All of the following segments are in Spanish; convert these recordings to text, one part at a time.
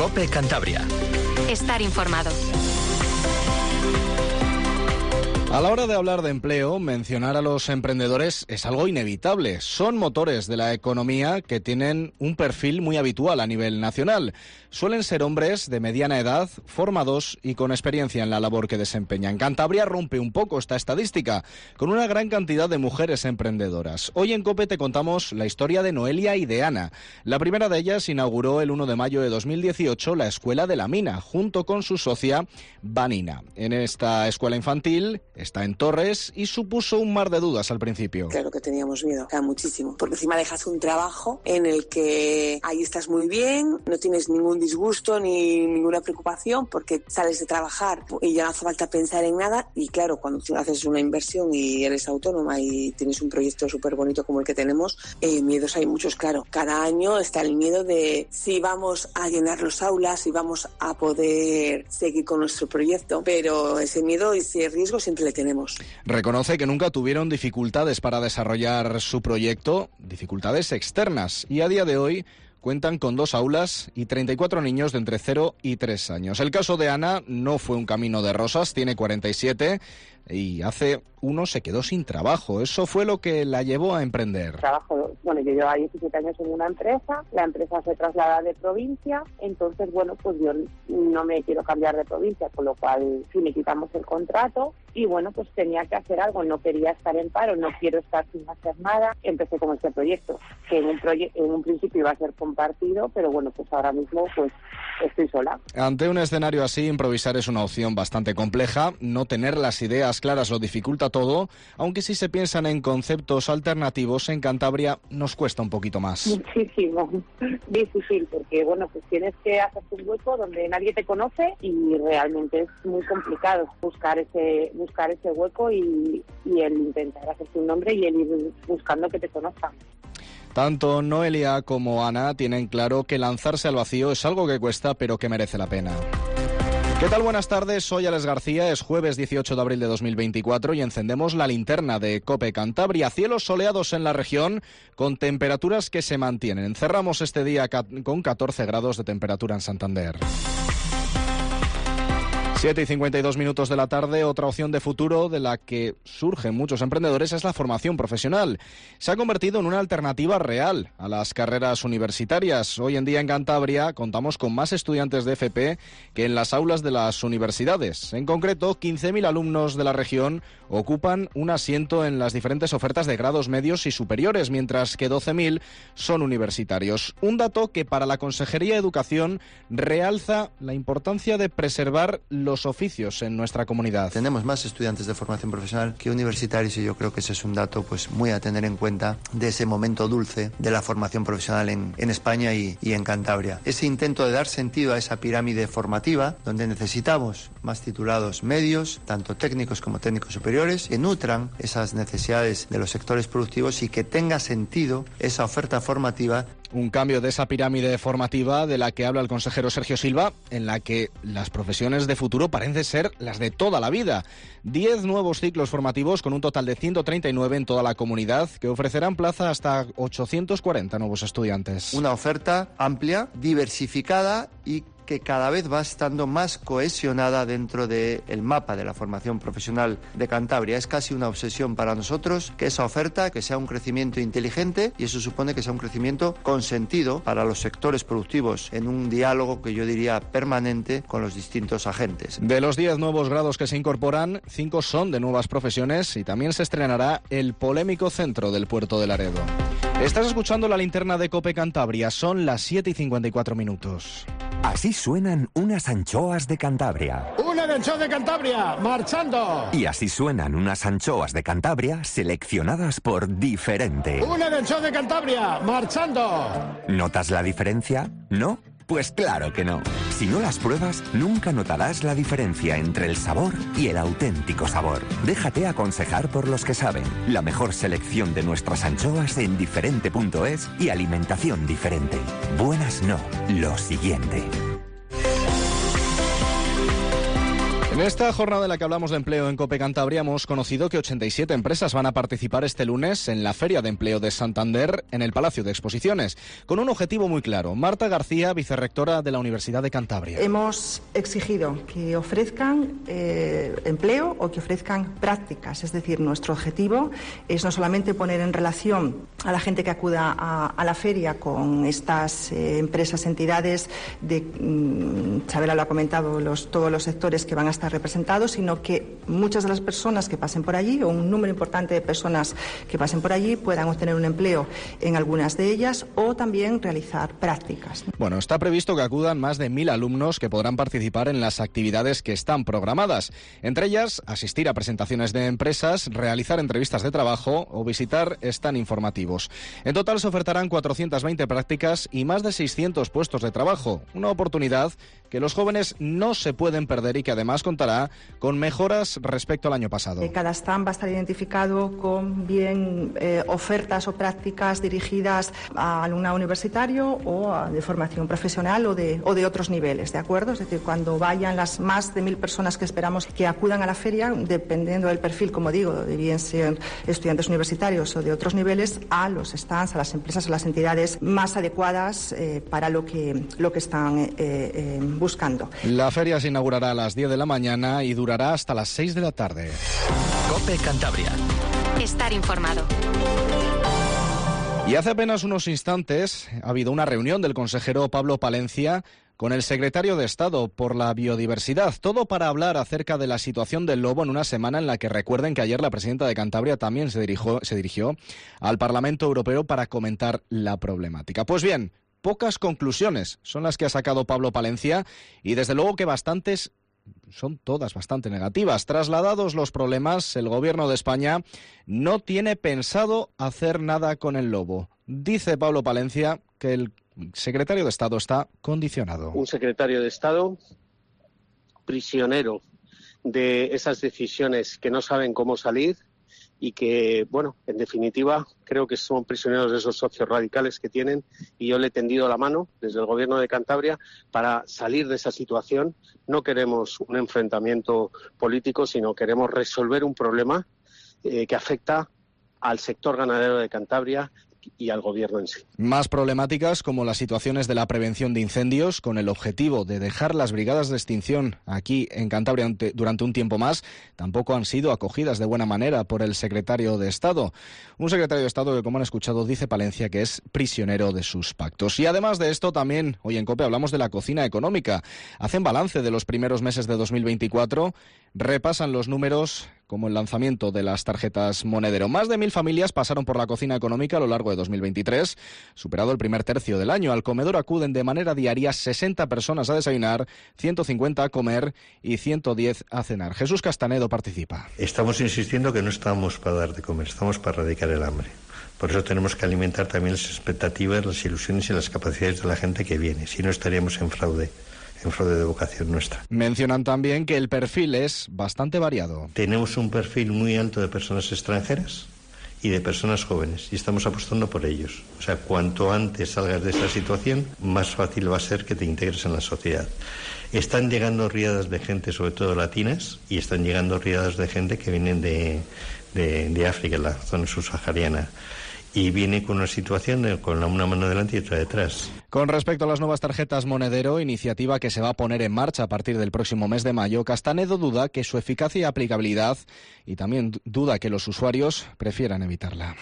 COPE Cantabria. Estar informado. A la hora de hablar de empleo, mencionar a los emprendedores es algo inevitable. Son motores de la economía que tienen un perfil muy habitual a nivel nacional. Suelen ser hombres de mediana edad, formados y con experiencia en la labor que desempeñan. Cantabria rompe un poco esta estadística, con una gran cantidad de mujeres emprendedoras. Hoy en COPE te contamos la historia de Noelia y de Ana. La primera de ellas inauguró el 1 de mayo de 2018 la Escuela de la Mina, junto con su socia Vanina. En esta escuela infantil está en Torres y supuso un mar de dudas al principio. Claro que teníamos miedo, muchísimo, porque encima dejas un trabajo en el que ahí estás muy bien, no tienes ningún disgusto ni ninguna preocupación porque sales de trabajar y ya no hace falta pensar en nada. Y claro, cuando tú haces una inversión y eres autónoma y tienes un proyecto súper bonito como el que tenemos, miedos hay muchos, claro. Cada año está el miedo de si vamos a llenar los aulas, si vamos a poder seguir con nuestro proyecto, pero ese miedo y ese riesgo siempre le tenemos. Reconoce que nunca tuvieron dificultades para desarrollar su proyecto, dificultades externas, y a día de hoy cuentan con 2 aulas y 34 niños de entre 0 y 3 años. El caso de Ana no fue un camino de rosas, tiene 47 y hace uno se quedó sin trabajo. Eso fue lo que la llevó a emprender. Yo llevaba 17 años en una empresa, la empresa se traslada de provincia, entonces, pues yo no me quiero cambiar de provincia, con lo cual sí me quitamos el contrato y, pues tenía que hacer algo, no quería estar en paro, no quiero estar sin hacer nada. Empecé con este proyecto, que en un principio iba a ser compartido, pero pues ahora mismo estoy sola. Ante un escenario así, improvisar es una opción bastante compleja. No tener las ideas claras lo dificulta todo, aunque si se piensan en conceptos alternativos, en Cantabria nos cuesta un poquito más. Muchísimo, difícil, porque tienes que hacer un hueco donde nadie te conoce y realmente es muy complicado buscar ese hueco y el intentar hacerse un nombre y el ir buscando que te conozcan. Tanto Noelia como Ana tienen claro que lanzarse al vacío es algo que cuesta, pero que merece la pena. ¿Qué tal? Buenas tardes, soy Alex García, es jueves 18 de abril de 2024 y encendemos la linterna de COPE Cantabria. Cielos soleados en la región con temperaturas que se mantienen. Cerramos este día con 14 grados de temperatura en Santander. 7:52 de la tarde, otra opción de futuro de la que surgen muchos emprendedores es la formación profesional. Se ha convertido en una alternativa real a las carreras universitarias. Hoy en día en Cantabria contamos con más estudiantes de FP que en las aulas de las universidades. En concreto, 15.000 alumnos de la región ocupan un asiento en las diferentes ofertas de grados medios y superiores, mientras que 12.000 son universitarios. Un dato que para la Consejería de Educación realza la importancia de preservar los oficios en nuestra comunidad. Tenemos más estudiantes de formación profesional que universitarios y yo creo que ese es un dato muy a tener en cuenta de ese momento dulce de la formación profesional en España y en Cantabria. Ese intento de dar sentido a esa pirámide formativa donde necesitamos más titulados medios, tanto técnicos como técnicos superiores, que nutran esas necesidades de los sectores productivos y que tenga sentido esa oferta formativa. Un cambio de esa pirámide formativa de la que habla el consejero Sergio Silva, en la que las profesiones de futuro parecen ser las de toda la vida. 10 nuevos ciclos formativos con un total de 139 en toda la comunidad que ofrecerán plaza hasta 840 nuevos estudiantes. Una oferta amplia, diversificada y que cada vez va estando más cohesionada dentro del mapa de la formación profesional de Cantabria. Es casi una obsesión para nosotros que esa oferta, que sea un crecimiento inteligente, y eso supone que sea un crecimiento con sentido para los sectores productivos, en un diálogo que yo diría permanente con los distintos agentes. De los 10 nuevos grados que se incorporan, 5 son de nuevas profesiones y también se estrenará el polémico centro del puerto de Laredo. Estás escuchando la linterna de COPE Cantabria, son las 7:54. Así suenan unas anchoas de Cantabria. ¡Una anchoa de Cantabria, marchando! Y así suenan unas anchoas de Cantabria seleccionadas por Diferente. ¡Una anchoa de Cantabria, marchando! ¿Notas la diferencia? ¿No? Pues claro que no. Si no las pruebas, nunca notarás la diferencia entre el sabor y el auténtico sabor. Déjate aconsejar por los que saben. La mejor selección de nuestras anchoas en diferente.es y alimentación diferente. Buenas no, lo siguiente. En esta jornada en la que hablamos de empleo en COPE Cantabria hemos conocido que 87 empresas van a participar este lunes en la Feria de Empleo de Santander en el Palacio de Exposiciones, con un objetivo muy claro. Marta García, vicerrectora de la Universidad de Cantabria. Hemos exigido que ofrezcan empleo o que ofrezcan prácticas, es decir, nuestro objetivo es no solamente poner en relación a la gente que acuda a la feria con estas empresas, entidades, Chabela lo ha comentado, todos los sectores que van a estar representados, sino que muchas de las personas que pasen por allí, o un número importante de personas que pasen por allí, puedan obtener un empleo en algunas de ellas o también realizar prácticas. Bueno, está previsto que acudan más de 1.000 alumnos que podrán participar en las actividades que están programadas. Entre ellas, asistir a presentaciones de empresas, realizar entrevistas de trabajo o visitar stand informativos. En total se ofertarán 420 prácticas y más de 600 puestos de trabajo. Una oportunidad que los jóvenes no se pueden perder y que además contará con mejoras respecto al año pasado. Cada stand va a estar identificado con ofertas o prácticas dirigidas a alumnado universitario o de formación profesional o de otros niveles, ¿de acuerdo? Es decir, cuando vayan las más de 1.000 personas que esperamos que acudan a la feria, dependiendo del perfil, como digo, de bien ser estudiantes universitarios o de otros niveles, a los stands, a las empresas o las entidades más adecuadas para lo que están buscando. La feria se inaugurará a las 10 de la mañana y durará hasta las 6 de la tarde. COPE Cantabria. Estar informado. Y hace apenas unos instantes ha habido una reunión del consejero Pablo Palencia con el secretario de Estado por la Biodiversidad, todo para hablar acerca de la situación del lobo en una semana en la que recuerden que ayer la presidenta de Cantabria también se dirigió al Parlamento Europeo para comentar la problemática. Pues bien, pocas conclusiones son las que ha sacado Pablo Palencia y desde luego que son todas bastante negativas. Trasladados los problemas, el Gobierno de España no tiene pensado hacer nada con el lobo. Dice Pablo Palencia que el secretario de Estado está condicionado. Un secretario de Estado prisionero de esas decisiones que no saben cómo salir y que, bueno, en definitiva, creo que son prisioneros de esos socios radicales que tienen, y yo le he tendido la mano desde el Gobierno de Cantabria para salir de esa situación. No queremos un enfrentamiento político, sino queremos resolver un problema que afecta al sector ganadero de Cantabria y al Gobierno en sí. Más problemáticas como las situaciones de la prevención de incendios, con el objetivo de dejar las brigadas de extinción aquí en Cantabria durante un tiempo más, tampoco han sido acogidas de buena manera por el secretario de Estado. Un secretario de Estado que, como han escuchado, dice Palencia que es prisionero de sus pactos. Y además de esto, también hoy en COPE hablamos de la cocina económica. Hacen balance de los primeros meses de 2024, repasan los números como el lanzamiento de las tarjetas Monedero. Más de 1.000 familias pasaron por la cocina económica a lo largo de 2023, superado el primer tercio del año. Al comedor acuden de manera diaria 60 personas a desayunar, 150 a comer y 110 a cenar. Jesús Castanedo participa. Estamos insistiendo que no estamos para dar de comer, estamos para erradicar el hambre. Por eso tenemos que alimentar también las expectativas, las ilusiones y las capacidades de la gente que viene. Si no, estaríamos en fraude de vocación nuestra. Mencionan también que el perfil es bastante variado. Tenemos un perfil muy alto de personas extranjeras y de personas jóvenes, y estamos apostando por ellos. O sea, cuanto antes salgas de esta situación, más fácil va a ser que te integres en la sociedad. Están llegando riadas de gente, sobre todo latinas, y están llegando riadas de gente que vienen de África, la zona subsahariana. Y viene con una situación con una mano delante y otra detrás. Con respecto a las nuevas tarjetas Monedero, iniciativa que se va a poner en marcha a partir del próximo mes de mayo, Castanedo duda que su eficacia y aplicabilidad, y también duda que los usuarios prefieran evitarla.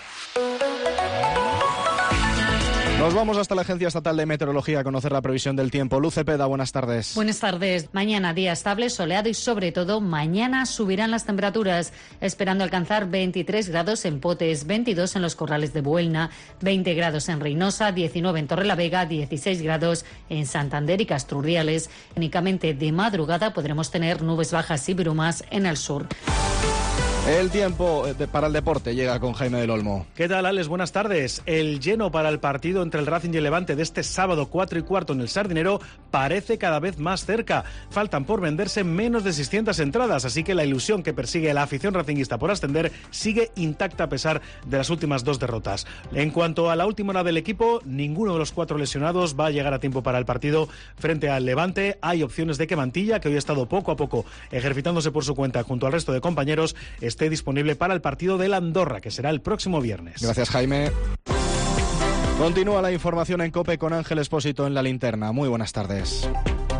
Nos vamos hasta la Agencia Estatal de Meteorología a conocer la previsión del tiempo. Luz Cepeda, buenas tardes. Buenas tardes. Mañana día estable, soleado y sobre todo mañana subirán las temperaturas, esperando alcanzar 23 grados en Potes, 22 en los Corrales de Buelna, 20 grados en Reynosa, 19 en Torrelavega, 16 grados en Santander y Castrurriales. Únicamente de madrugada podremos tener nubes bajas y brumas en el sur. El tiempo para el deporte llega con Jaime del Olmo. ¿Qué tal, Alex? Buenas tardes. El lleno para el partido entre el Racing y el Levante de este sábado 4:15 en el Sardinero parece cada vez más cerca. Faltan por venderse menos de 600 entradas, así que la ilusión que persigue la afición racinguista por ascender sigue intacta a pesar de las últimas 2 derrotas. En cuanto a la última hora del equipo, ninguno de los 4 lesionados va a llegar a tiempo para el partido frente al Levante. Hay opciones de que Mantilla, que hoy ha estado poco a poco ejercitándose por su cuenta junto al resto de compañeros, esté disponible para el partido del Andorra, que será el próximo viernes. Gracias, Jaime. Continúa la información en COPE con Ángel Expósito en la linterna. Muy buenas tardes.